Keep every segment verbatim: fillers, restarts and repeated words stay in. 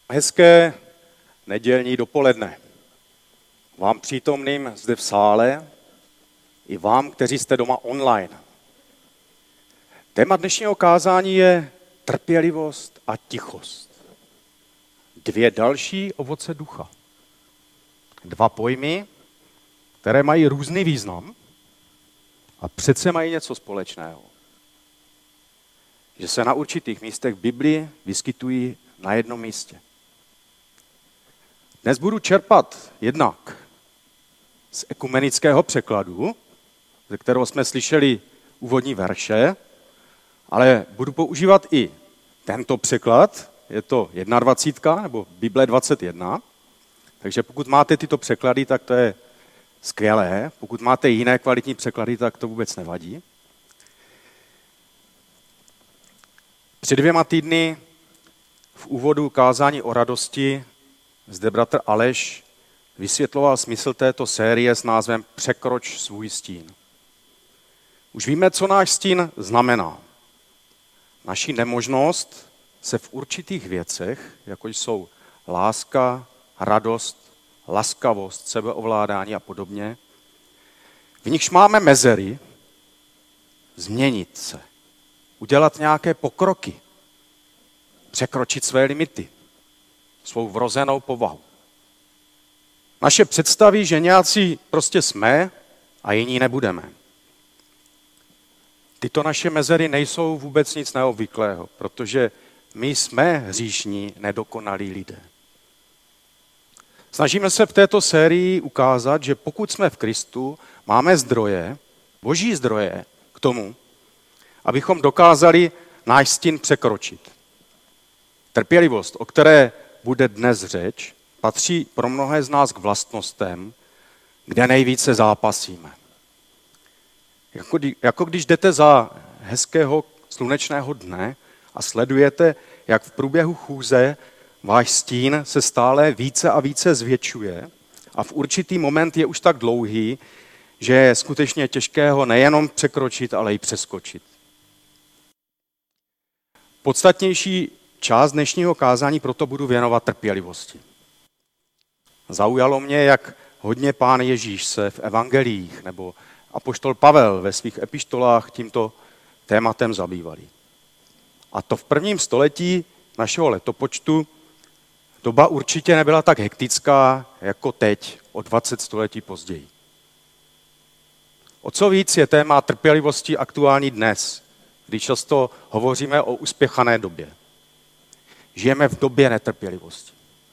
Hezké nedělní dopoledne. Vám přítomným zde v sále i vám, kteří jste doma online. Téma dnešního kázání je trpělivost a tichost. Dvě další ovoce ducha. Dva pojmy, které mají různý význam a přece mají něco společného. Že se na určitých místech v Biblii vyskytují na jednom místě. Dnes budu čerpat jednak z ekumenického překladu, ze kterého jsme slyšeli úvodní verše, ale budu používat i tento překlad, je to dvacet jedna nebo Bible dvacet jedna, takže pokud máte tyto překlady, tak to je skvělé, pokud máte jiné kvalitní překlady, tak to vůbec nevadí. Před dvěma týdny v úvodu kázání o radosti zde bratr Aleš vysvětloval smysl této série s názvem Překroč svůj stín. Už víme, co náš stín znamená. Naši nemožnost se v určitých věcech, jako jsou láska, radost, laskavost, sebeovládání a podobně, v nichž máme mezery, změnit se, udělat nějaké pokroky, překročit své limity, svou vrozenou povahu. Naše představy, že nějací prostě jsme a jiní nebudeme. Tyto naše mezery nejsou vůbec nic neobvyklého, protože my jsme hříšní, nedokonalí lidé. Snažíme se v této sérii ukázat, že pokud jsme v Kristu, máme zdroje, boží zdroje k tomu, abychom dokázali náš stín překročit. Trpělivost, o které bude dnes řeč, patří pro mnohé z nás k vlastnostem, kde nejvíce zápasíme. Jako, jako když jdete za hezkého slunečného dne a sledujete, jak v průběhu chůze váš stín se stále více a více zvětšuje a v určitý moment je už tak dlouhý, že je skutečně těžké ho nejenom překročit, ale i přeskočit. Podstatnější část dnešního kázání proto budu věnovat trpělivosti. Zaujalo mě, jak hodně Pán Ježíš se v evangeliích nebo apoštol Pavel ve svých epištolách tímto tématem zabývali. A to v prvním století našeho letopočtu doba určitě nebyla tak hektická jako teď, o dvacet století později. O co víc je téma trpělivosti aktuální dnes, když často hovoříme o uspěchané době. Žijeme v době netrpělivosti.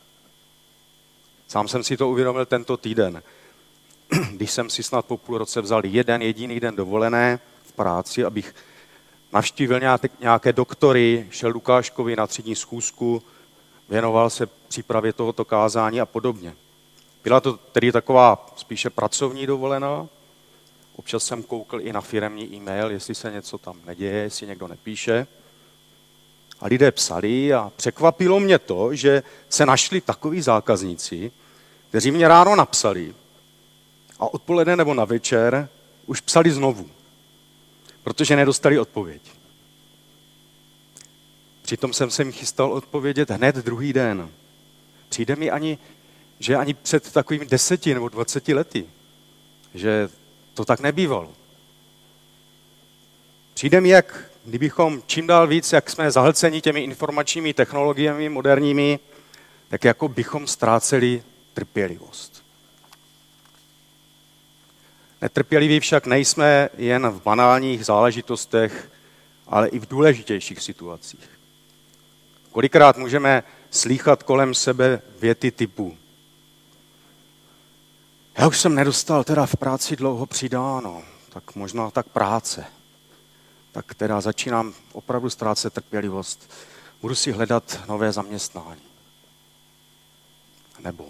Sám jsem si to uvědomil tento týden, když jsem si snad po půl roce vzal jeden jediný den dovolené v práci, abych navštívil nějaké doktory, šel Lukáškovi na třídní schůzku, věnoval se přípravě tohoto kázání a podobně. Byla to tedy taková spíše pracovní dovolená. Občas jsem koukl i na firemní e-mail, jestli se něco tam neděje, jestli někdo nepíše. A lidé psali a překvapilo mě to, že se našli takoví zákazníci, kteří mě ráno napsali a odpoledne nebo na večer už psali znovu, protože nedostali odpověď. Přitom jsem se jim chystal odpovědět hned druhý den. Přijde mi ani, že ani před takovými deseti nebo dvaceti lety, že to tak nebývalo. Přijde mi, jak kdybychom čím dál víc, jak jsme zahlceni těmi informačními technologiemi moderními, tak jako bychom ztráceli trpělivost. Netrpěliví však nejsme jen v banálních záležitostech, ale i v důležitějších situacích. Kolikrát můžeme slýchat kolem sebe věty typu: já už jsem nedostal teda v práci dlouho přidáno, tak možná tak práce. Tak teda začínám opravdu ztrácet trpělivost. Budu si hledat nové zaměstnání. Nebo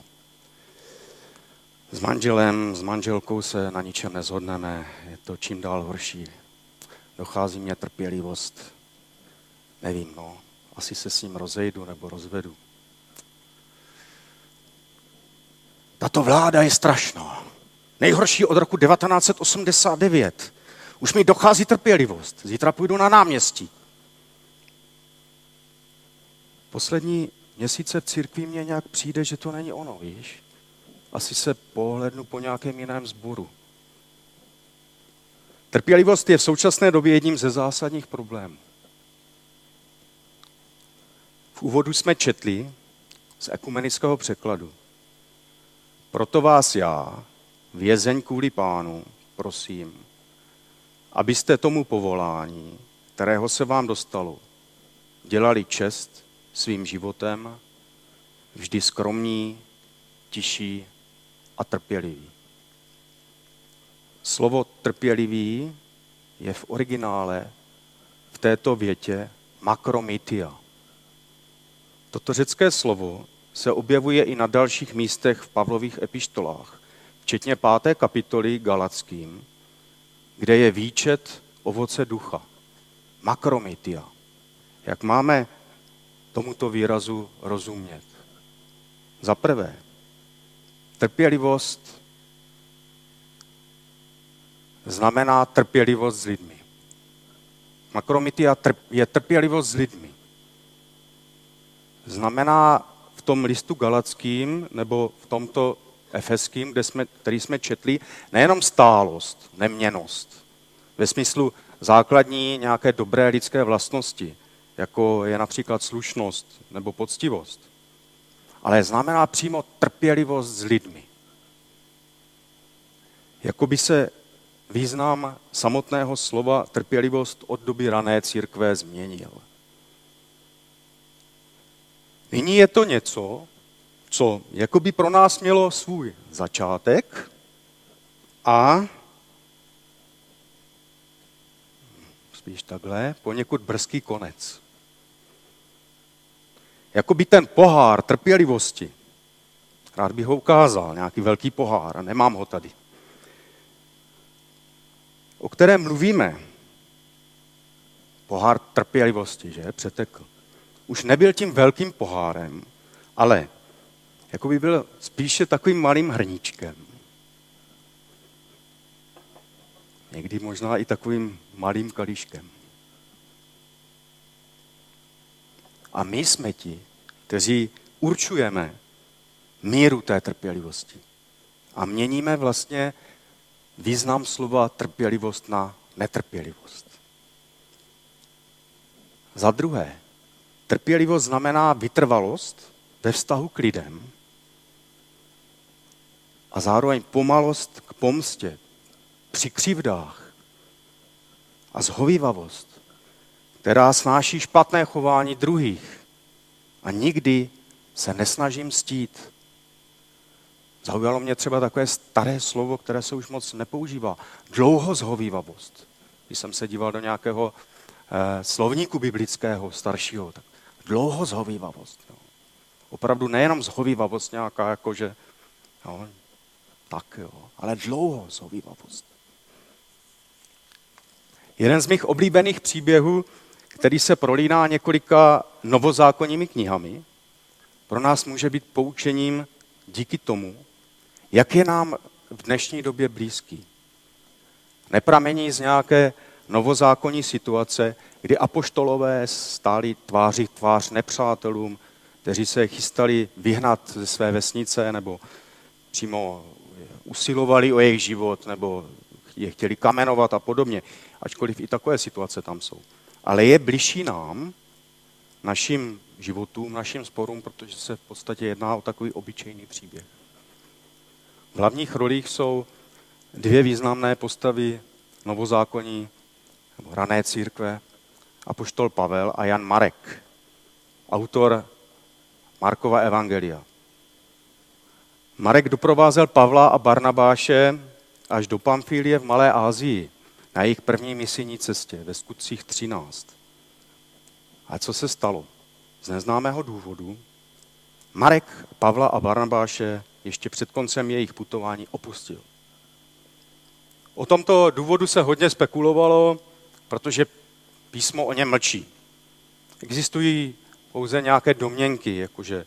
s manželem, s manželkou se na ničem nezhodneme, je to čím dál horší. Dochází mě trpělivost. Nevím, no, asi se s ním rozejdu nebo rozvedu. Tato vláda je strašná. Nejhorší od roku devatenáct set osmdesát devět. Už mi dochází trpělivost. Zítra půjdu na náměstí. Poslední měsíce v církvi mně nějak přijde, že to není ono, víš? Asi se pohlednu po nějakém jiném sboru. Trpělivost je v současné době jedním ze zásadních problémů. V úvodu jsme četli z ekumenického překladu. Proto vás já, vězeň kvůli Pánu, prosím, abyste tomu povolání, kterého se vám dostalo, dělali čest svým životem, vždy skromní, tiší a trpěliví. Slovo trpělivý je v originále v této větě makromitia. Toto řecké slovo se objevuje i na dalších místech v Pavlových epištolách, včetně páté kapitoly Galackým, kde je výčet ovoce ducha. Makromitia. Jak máme tomuto výrazu rozumět? Za prvé, trpělivost znamená trpělivost s lidmi. Makromitia je trpělivost s lidmi. Znamená v tom listu Galackým nebo v tomto Efeským, kde jsme, který jsme četli, nejenom stálost, neměnnost, ve smyslu základní nějaké dobré lidské vlastnosti, jako je například slušnost nebo poctivost, ale znamená přímo trpělivost s lidmi. Jakoby se význam samotného slova trpělivost od doby rané církve změnil. Nyní je to něco, co jakoby pro nás mělo svůj začátek a spíš takhle, poněkud brzký konec. Jakoby ten pohár trpělivosti, rád bych ho ukázal, nějaký velký pohár, a nemám ho tady, o kterém mluvíme, pohár trpělivosti, že, přetekl, už nebyl tím velkým pohárem, ale jako by byl spíše takovým malým hrníčkem. Někdy možná i takovým malým kalíškem. A my jsme ti, kteří určujeme míru té trpělivosti. A měníme vlastně význam slova trpělivost na netrpělivost. Za druhé, trpělivost znamená vytrvalost ve vztahu k lidem a zároveň pomalost k pomstě při křivdách a zhovívavost, která snáší špatné chování druhých a nikdy se nesnaží mstít. Zaujalo mě třeba takové staré slovo, které se už moc nepoužívá. Dlouhozhovívavost. Když jsem se díval do nějakého eh, slovníku biblického, staršího, tak dlouhozhovívavost. Jo. Opravdu nejenom zhovívavost nějaká, jakože, jo, tak jo, ale dlouhozhovívavost. Jeden z mých oblíbených příběhů, který se prolíná několika novozákonními knihami, pro nás může být poučením díky tomu, jak je nám v dnešní době blízký. Nepramení z nějaké novozákonní situace, kdy apoštolové stáli tváří tvář nepřátelům, kteří se chystali vyhnat ze své vesnice nebo přímo usilovali o jejich život nebo je chtěli kamenovat a podobně, ačkoliv i takové situace tam jsou. Ale je bližší nám, našim životům, našim sporům, protože se v podstatě jedná o takový obyčejný příběh. V hlavních rolích jsou dvě významné postavy novozákonní nebo rané církve, apoštol Pavel a Jan Marek, autor Markova evangelia. Marek doprovázel Pavla a Barnabáše až do Pamfílie v Malé Asii na jejich první misijní cestě ve Skutcích třináct. A co se stalo? Z neznámého důvodu Marek Pavla a Barnabáše ještě před koncem jejich putování opustil. O tomto důvodu se hodně spekulovalo, protože písmo o něm mlčí. Existují pouze nějaké domněnky, jakože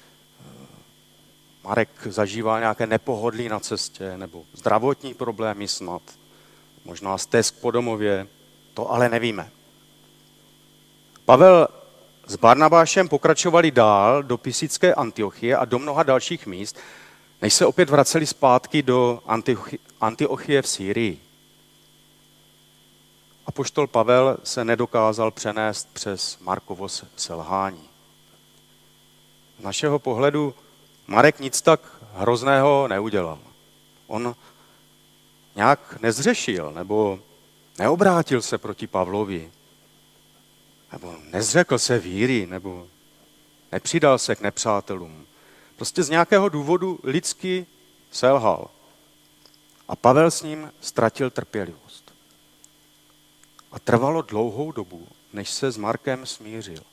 Marek zažívá nějaké nepohodlí na cestě nebo zdravotní problémy snad, možná stesk po domově, to ale nevíme. Pavel S Barnabášem pokračovali dál do Pisické Antiochie a do mnoha dalších míst, než se opět vraceli zpátky do Antiochie v Sýrii. Apoštol Pavel se nedokázal přenést přes Markovo selhání. Z našeho pohledu Marek nic tak hrozného neudělal. On nějak nezřešil nebo neobrátil se proti Pavlovi, nebo nezřekl se víry, nebo nepřidal se k nepřátelům. Prostě z nějakého důvodu lidsky selhal. A Pavel s ním ztratil trpělivost. A trvalo dlouhou dobu, než se s Markem smířil.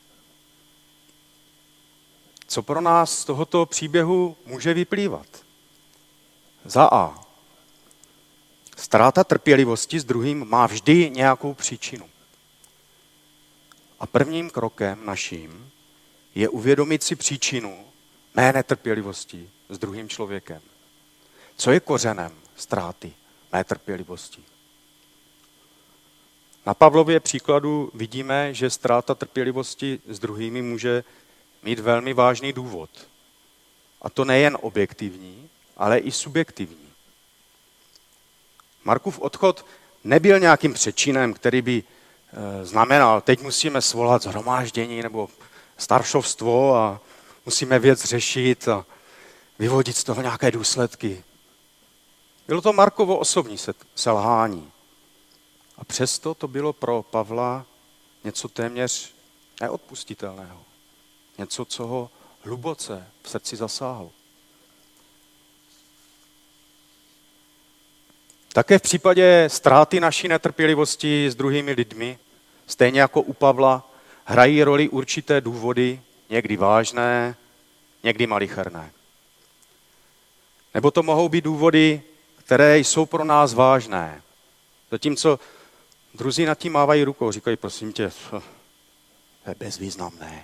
Co pro nás z tohoto příběhu může vyplývat? Za A. Ztráta trpělivosti s druhým má vždy nějakou příčinu. A prvním krokem naším je uvědomit si příčinu mé netrpělivosti s druhým člověkem. Co je kořenem ztráty mé trpělivosti? Na Pavlově příkladu vidíme, že ztráta trpělivosti s druhými může mít velmi vážný důvod. A to nejen objektivní, ale i subjektivní. Markův odchod nebyl nějakým přečinem, který by znamenal, teď musíme svolat shromáždění nebo staršovstvo a musíme věc řešit a vyvodit z toho nějaké důsledky. Bylo to Markovo osobní selhání. A přesto to bylo pro Pavla něco téměř neodpustitelného. Něco, co ho hluboce v srdci zasáhlo. Také v případě ztráty naší netrpělivosti s druhými lidmi, stejně jako u Pavla, hrají roli určité důvody, někdy vážné, někdy malicherné. Nebo to mohou být důvody, které jsou pro nás vážné. Zatímco druzí nad tím mávají rukou, říkají, prosím tě, to je bezvýznamné.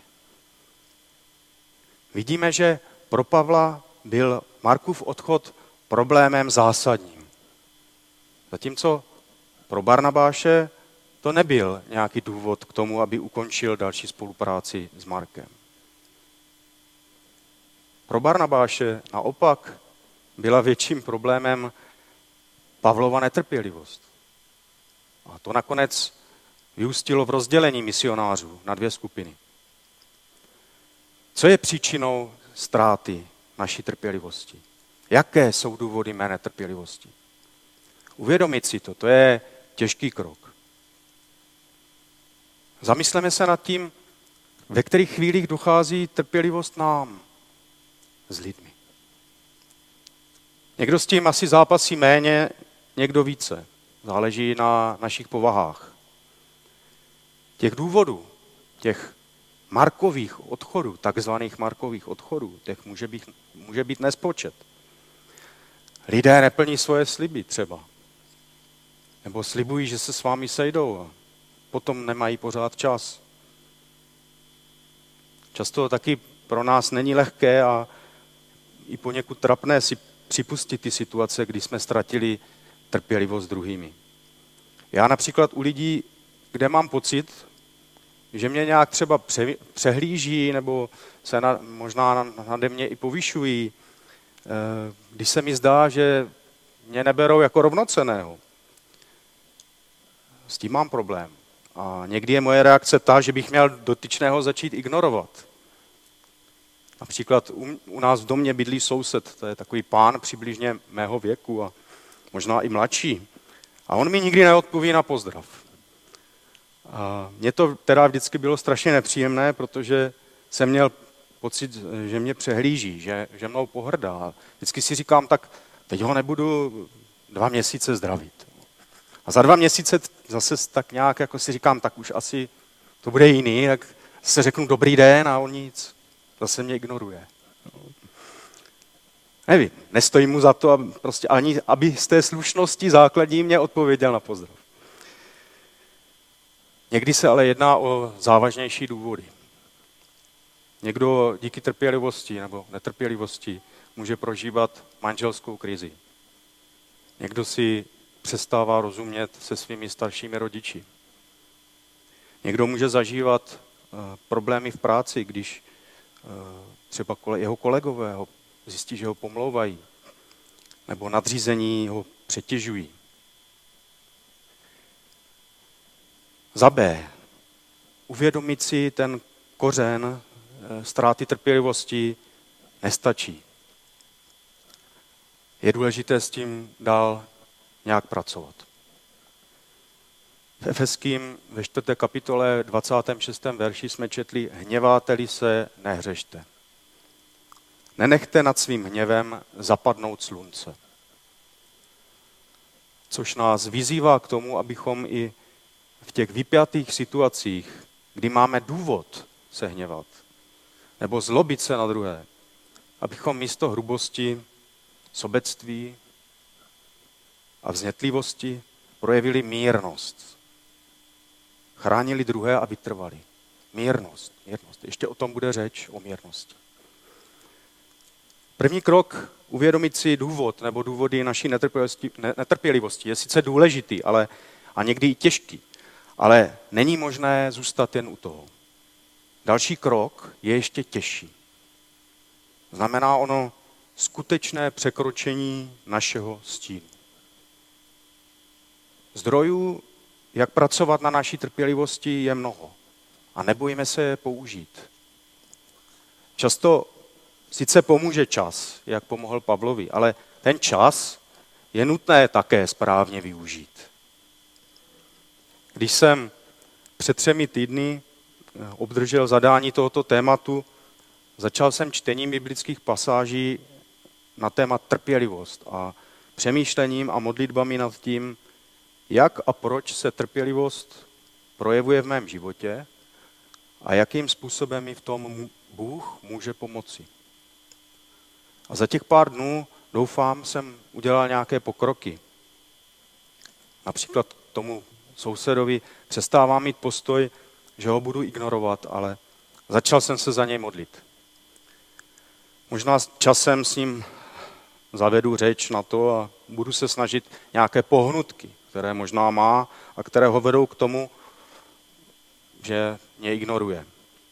Vidíme, že pro Pavla byl Markův odchod problémem zásadním. Zatímco pro Barnabáše to nebyl nějaký důvod k tomu, aby ukončil další spolupráci s Markem. Pro Barnabáše naopak byla větším problémem Pavlova netrpělivost. A to nakonec vyústilo v rozdělení misionářů na dvě skupiny. Co je příčinou ztráty naší trpělivosti? Jaké jsou důvody mé netrpělivosti? Uvědomit si to, to je těžký krok. Zamysleme se nad tím, ve kterých chvílích dochází trpělivost nám s lidmi. Někdo s tím asi zápasí méně, někdo více. Záleží na našich povahách. Těch důvodů, těch Markových odchodů, takzvaných Markových odchodů, těch může být, může být nespočet. Lidé neplní svoje sliby třeba. Nebo slibují, že se s vámi sejdou a potom nemají pořád čas. Často taky pro nás není lehké a i poněkud trapné si připustit ty situace, kdy jsme ztratili trpělivost s druhými. Já například u lidí, kde mám pocit, že mě nějak třeba přehlíží nebo se na, možná nade mě i povyšují, když se mi zdá, že mě neberou jako rovnocenného. S tím mám problém. A někdy je moje reakce ta, že bych měl dotyčného začít ignorovat. Například u, u nás v domě bydlí soused, to je takový pán přibližně mého věku a možná i mladší. A on mi nikdy neodpoví na pozdrav. A mně to teda vždycky bylo strašně nepříjemné, protože jsem měl pocit, že mě přehlíží, že, že mnou pohrdá. Vždycky si říkám, tak teď ho nebudu dva měsíce zdravit. A za dva měsíce zase tak nějak jako si říkám, tak už asi to bude jiný, tak se řeknu dobrý den a on nic. Zase mě ignoruje. Nevím, nestojí mu za to, aby, prostě ani, aby z té slušnosti základní mě odpověděl na pozdrav. Někdy se ale jedná o závažnější důvody. Někdo díky trpělivosti nebo netrpělivosti může prožívat manželskou krizi. Někdo si přestává rozumět se svými staršími rodiči. Někdo může zažívat problémy v práci, když třeba jeho kolegové ho zjistí, že ho pomlouvají, nebo nadřízení ho přetěžují. Za B. Uvědomit si ten kořen ztráty trpělivosti nestačí. Je důležité s tím dál nějak pracovat. V Efeským ve čtvrté kapitole dvacátém šestém verši jsme četli: hněváte-li se, nehřešte. Nenechte nad svým hněvem zapadnout slunce. Což nás vyzývá k tomu, abychom i v těch vypjatých situacích, kdy máme důvod se hněvat nebo zlobit se na druhé, abychom místo hrubosti, sobectví a vznětlivosti projevili mírnost. Chránili druhé a vytrvali. Mírnost, mírnost. Ještě o tom bude řeč, o mírnosti. První krok, uvědomit si důvod nebo důvody naší netrpělivosti, netrpělivosti, je sice důležitý, ale a někdy i těžký, ale není možné zůstat jen u toho. Další krok je ještě těžší. Znamená ono skutečné překročení našeho stínu. Zdrojů, jak pracovat na naší trpělivosti, je mnoho a nebojíme se je použít. Často sice pomůže čas, jak pomohl Pavlovi, ale ten čas je nutné také správně využít. Když jsem před třemi týdny obdržel zadání tohoto tématu, začal jsem čtením biblických pasáží na téma trpělivost a přemýšlením a modlitbami nad tím, jak a proč se trpělivost projevuje v mém životě a jakým způsobem mi v tom Bůh může pomoci. A za těch pár dnů, doufám, jsem udělal nějaké pokroky. Například tomu sousedovi přestávám mít postoj, že ho budu ignorovat, ale začal jsem se za něj modlit. Možná časem s ním zavedu řeč na to a budu se snažit nějaké pohnutky, které možná má a které ho vedou k tomu, že mě ignoruje.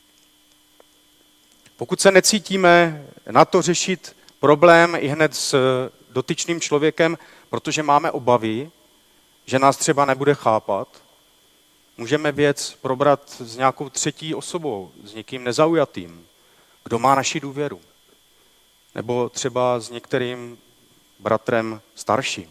Pokud se necítíme na to řešit problém i hned s dotyčným člověkem, protože máme obavy, že nás třeba nebude chápat, můžeme věc probrat s nějakou třetí osobou, s někým nezaujatým, kdo má naši důvěru. Nebo třeba s některým bratrem starším.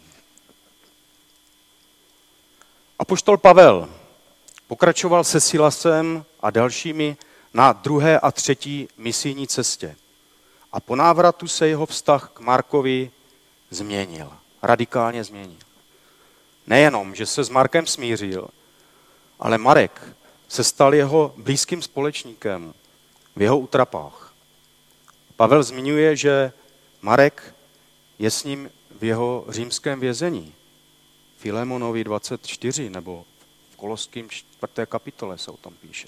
Apoštol Pavel pokračoval se Silasem a dalšími na druhé a třetí misijní cestě. A po návratu se jeho vztah k Markovi změnil. Radikálně změnil. Nejenom, že se s Markem smířil, ale Marek se stal jeho blízkým společníkem v jeho útrapách. Pavel zmiňuje, že Marek je s ním v jeho římském vězení. Filemonovi dvacet čtyři nebo v Koloským čtvrté kapitole se o tom píše.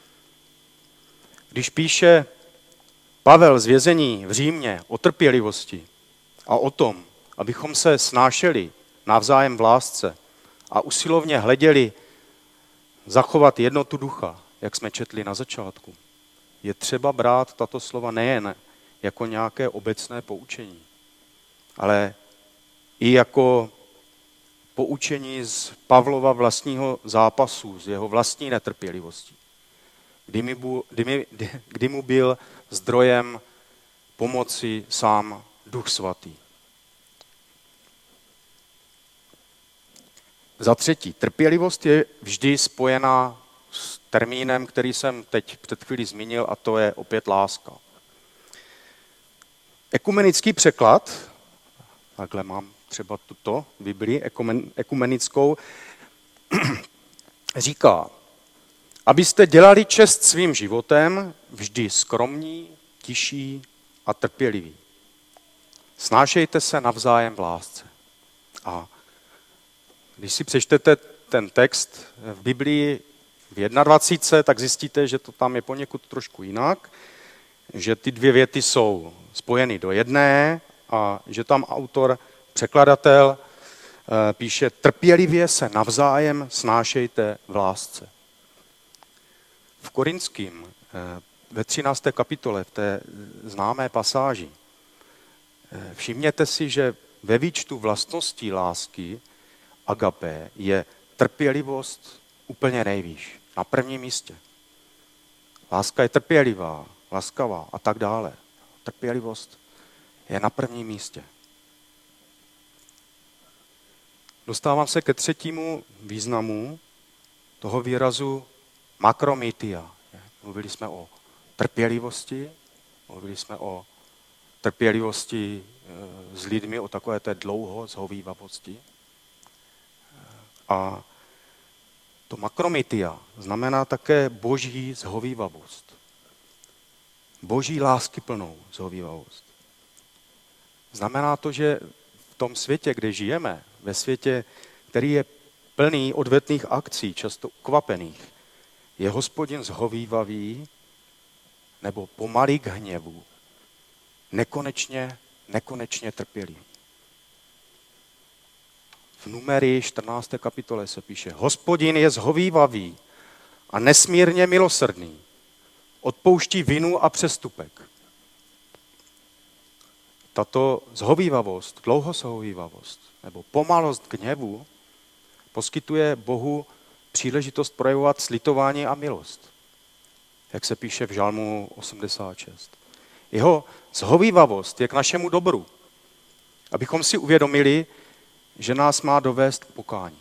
Když píše Pavel z vězení v Římě o trpělivosti a o tom, abychom se snášeli navzájem v lásce a usilovně hleděli zachovat jednotu ducha, jak jsme četli na začátku, je třeba brát tato slova nejen jako nějaké obecné poučení, ale i jako poučení z Pavlova vlastního zápasu, z jeho vlastní netrpělivosti, kdy, mi bu, kdy, mi, kdy mu byl zdrojem pomoci sám Duch Svatý. Za třetí, trpělivost je vždy spojená s termínem, který jsem teď před chvílí zmínil, a to je opět láska. Ekumenický překlad, takhle mám třeba tuto Biblii ekumenickou, říká, abyste dělali čest svým životem vždy skromní, tiší a trpěliví. Snášejte se navzájem v lásce. A když si přečtete ten text v Biblii v dvacet jedna, tak zjistíte, že to tam je poněkud trošku jinak, že ty dvě věty jsou spojeny do jedné a že tam autor, překladatel píše trpělivě se navzájem snášejte v lásce. v Korinským ve třinácté kapitole, v té známé pasáži, všimněte si, že ve výčtu vlastností lásky agapé je trpělivost úplně nejvýš, na prvním místě. Láska je trpělivá, laskavá a tak dále. Trpělivost je na prvním místě. Dostávám se ke třetímu významu toho výrazu makromitia. Mluvili jsme o trpělivosti, mluvili jsme o trpělivosti s lidmi, o takové té dlouho zhovívavosti. A to makromitia znamená také boží zhovívavost. Boží láskyplnou zhovívavost. Znamená to, že v tom světě, kde žijeme, ve světě, který je plný odvetných akcí, často ukvapených, je Hospodin zhovívavý nebo pomalý k hněvu, nekonečně, nekonečně trpělivý. V Numerii čtrnácté kapitole se píše: Hospodin je zhovívavý a nesmírně milosrdný, odpouští vinu a přestupek. Tato zhovívavost, dlouhoshovívavost nebo pomalost k hněvu poskytuje Bohu příležitost projevovat slitování a milost, jak se píše v Žalmu osmdesát šest. Jeho zhovívavost je k našemu dobru, abychom si uvědomili, že nás má dovést k pokání.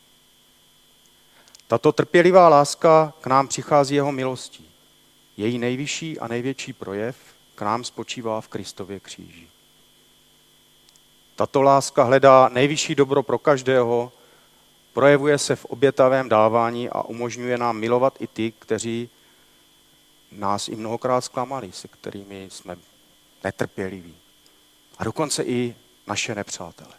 Tato trpělivá láska k nám přichází jeho milostí. Její nejvyšší a největší projev k nám spočívá v Kristově kříži. Tato láska hledá nejvyšší dobro pro každého, projevuje se v obětavém dávání a umožňuje nám milovat i ty, kteří nás i mnohokrát zklamali, se kterými jsme netrpěliví. A dokonce i naše nepřátele.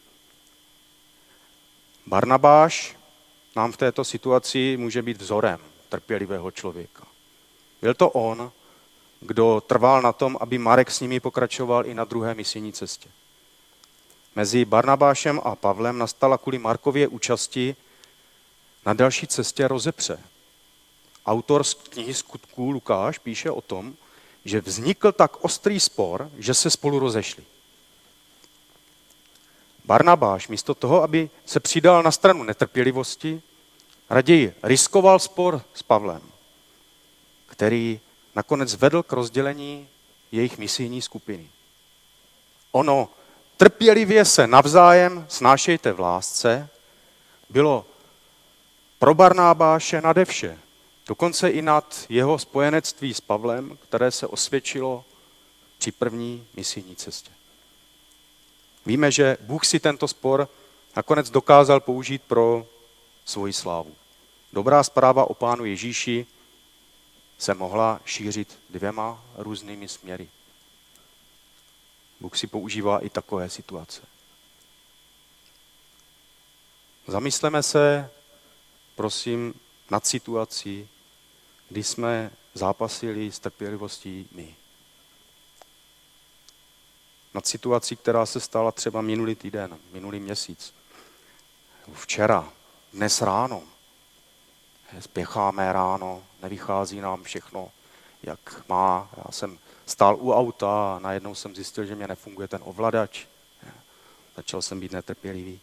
Barnabáš nám v této situaci může být vzorem trpělivého člověka. Byl to on, kdo trval na tom, aby Marek s nimi pokračoval i na druhé misijní cestě. Mezi Barnabášem a Pavlem nastala kvůli Markově účasti na další cestě rozepře. Autor z knihy Skutků Lukáš píše o tom, že vznikl tak ostrý spor, že se spolu rozešli. Barnabáš místo toho, aby se přidal na stranu netrpělivosti, raději riskoval spor s Pavlem, který nakonec vedl k rozdělení jejich misijní skupiny. Ono trpělivě se navzájem snášejte v lásce bylo pro Barnabáše nade vše, dokonce i nad jeho spojenectví s Pavlem, které se osvědčilo při první misijní cestě. Víme, že Bůh si tento spor nakonec dokázal použít pro svoji slávu. Dobrá zpráva o Pánu Ježíši se mohla šířit dvěma různými směry. Bůh si používá i takové situace. Zamysleme se, prosím, nad situací, kdy jsme zápasili s trpělivostí my. Nad situací, která se stala třeba minulý týden, minulý měsíc, včera, dnes ráno. Spěcháme ráno, nevychází nám všechno, jak má. Já jsem stál u auta a najednou jsem zjistil, že mě nefunguje ten ovladač. Začal jsem být netrpělivý.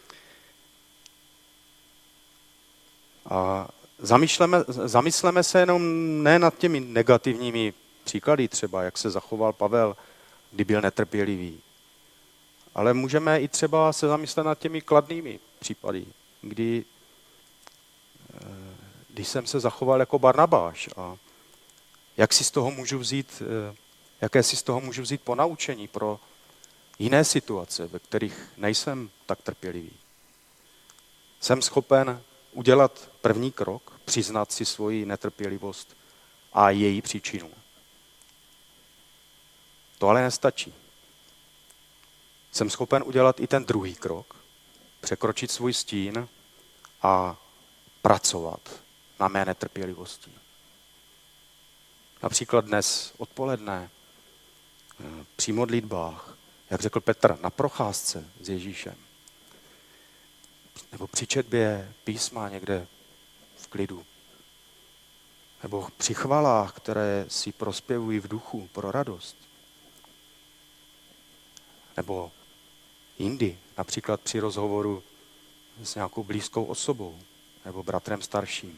A zamýšleme, zamysleme se jenom ne nad těmi negativními příklady, třeba jak se zachoval Pavel, kdy byl netrpělivý. Ale můžeme i třeba se zamyslet nad těmi kladnými případy, kdy, kdy jsem se zachoval jako Barnabáš a jak si z toho můžu vzít, jaké si z toho můžu vzít ponaučení pro jiné situace, ve kterých nejsem tak trpělivý. Jsem schopen udělat první krok, přiznat si svoji netrpělivost a její příčinu. To ale nestačí. Jsem schopen udělat i ten druhý krok, překročit svůj stín a pracovat na mé netrpělivosti. Například dnes odpoledne při modlitbách, jak řekl Petr, na procházce s Ježíšem. Nebo při četbě písma někde v klidu. nebo při chvalách, které si prospěvují v duchu pro radost. Nebo jindy, například při rozhovoru s nějakou blízkou osobou nebo bratrem starším.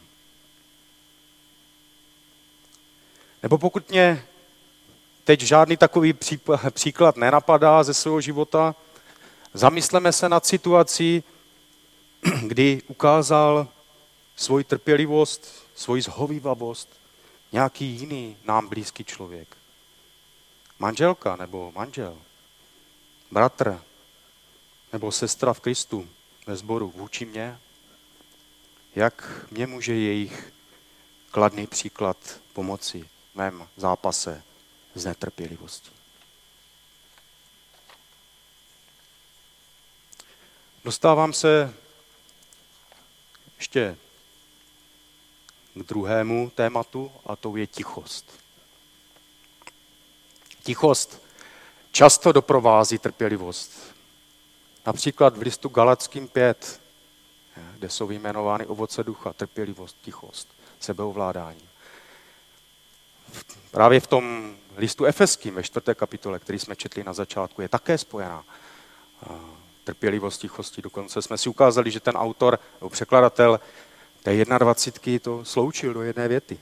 Nebo pokud mě teď žádný takový příklad nenapadá ze svého života, zamysleme se nad situací, kdy ukázal svoji trpělivost, svoji zhovívavost nějaký jiný nám blízký člověk. Manželka nebo manžel, bratr nebo sestra v Kristu ve sboru vůči mně, jak mě může jejich kladný příklad pomoci v mém zápase s netrpělivostí. Dostávám se ještě k druhému tématu, a to je tichost. Tichost často doprovází trpělivost. Například v listu Galatským pět, kde jsou vyjmenovány ovoce ducha, trpělivost, tichost, sebeovládání. Právě v tom listu Efeským ve čtvrté kapitole, který jsme četli na začátku, je také spojená trpělivost, tichosti. Dokonce jsme si ukázali, že ten autor nebo překladatel té dvacítky to sloučil do jedné věty.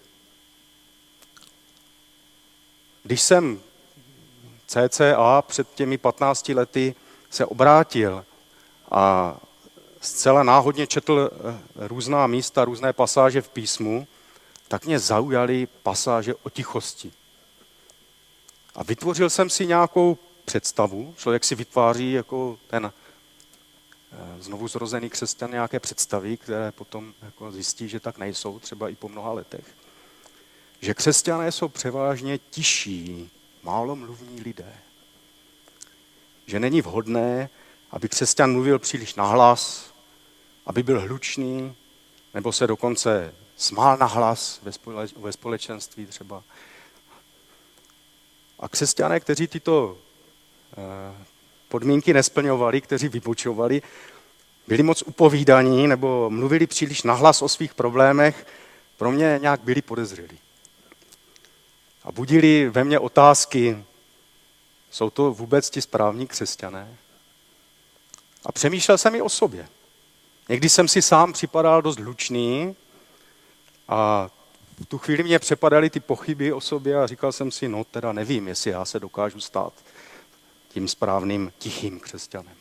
Když jsem cca před těmi patnácti lety se obrátil a zcela náhodně četl různá místa, různé pasáže v písmu, tak mě zaujaly pasáže o tichosti. A vytvořil jsem si nějakou představu, člověk si vytváří jako ten znovu zrozený křesťan nějaké představy, které potom jako zjistí, že tak nejsou, třeba i po mnoha letech. Že křesťané jsou převážně tiší, málomluvní lidé. Že není vhodné, aby křesťan mluvil příliš nahlas, aby byl hlučný, nebo se dokonce smál nahlas ve společenství třeba. A křesťané, kteří tyto podmínky nesplňovali, kteří vybočovali, byli moc upovídaní nebo mluvili příliš nahlas o svých problémech, pro mě nějak byli podezřelí. A budili ve mně otázky, jsou to vůbec ti správní křesťané? A přemýšlel jsem i o sobě. Někdy jsem si sám připadal dost hlučný a v tu chvíli mě přepadaly ty pochyby o sobě a říkal jsem si, no teda nevím, jestli já se dokážu stát tím správným tichým křesťanem.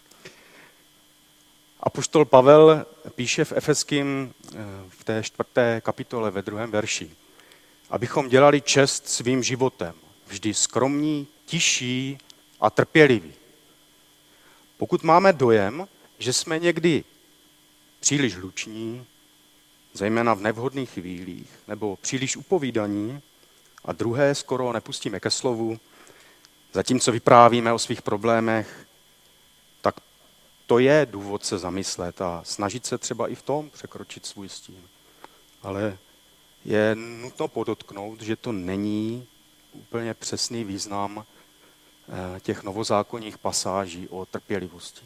Apoštol Pavel píše v Efeským v té čtvrté kapitole ve druhém verši, abychom dělali čest svým životem, vždy skromní, tiší a trpěliví. Pokud máme dojem, že jsme někdy příliš hluční, zejména v nevhodných chvílích, nebo příliš upovídaní a druhé skoro nepustíme ke slovu, zatímco vyprávíme o svých problémech, tak to je důvod se zamyslet a snažit se třeba i v tom překročit svůj stín. Ale je nutno podotknout, že to není úplně přesný význam těch novozákonních pasáží o trpělivosti.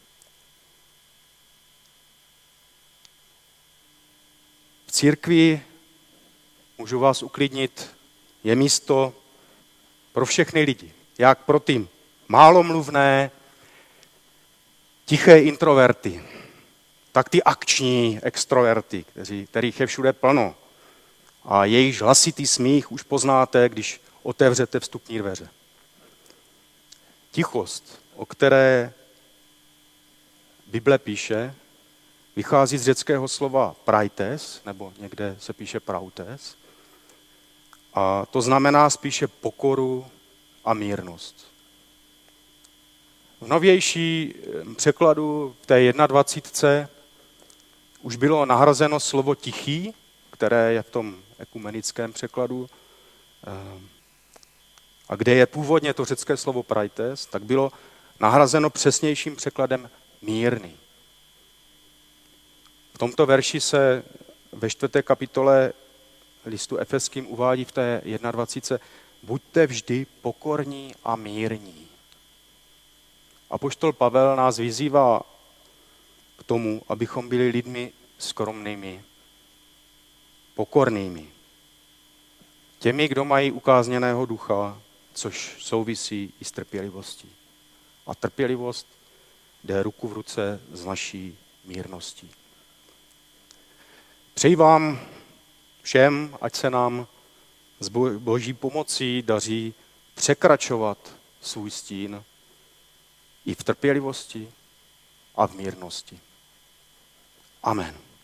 V církvi, můžu vás uklidnit, je místo pro všechny lidi. Jak pro ty málomluvné, tiché introverty, tak ty akční extroverty, kteří, kterých je všude plno. A jejich hlasitý smích už poznáte, když otevřete vstupní dveře. Tichost, o které Bible píše, vychází z řeckého slova praites, nebo někde se píše prautes. A to znamená spíše pokoru a mírnost. V novější překladu v té dvacítce už bylo nahrazeno slovo tichý, které je v tom ekumenickém překladu, a kde je původně to řecké slovo praites, tak bylo nahrazeno přesnějším překladem mírný. V tomto verši se ve čtvrté kapitole listu Efeským uvádí v té dvacítce buďte vždy pokorní a mírní. Apoštol Pavel nás vyzývá k tomu, abychom byli lidmi skromnými, pokornými, těmi, kdo mají ukázněného ducha, což souvisí i s trpělivostí. A trpělivost jde ruku v ruce s naší mírností. Přeji vám všem, ať se nám s Boží pomocí daří překračovat svůj stín i v trpělivosti a v mírnosti. Amen.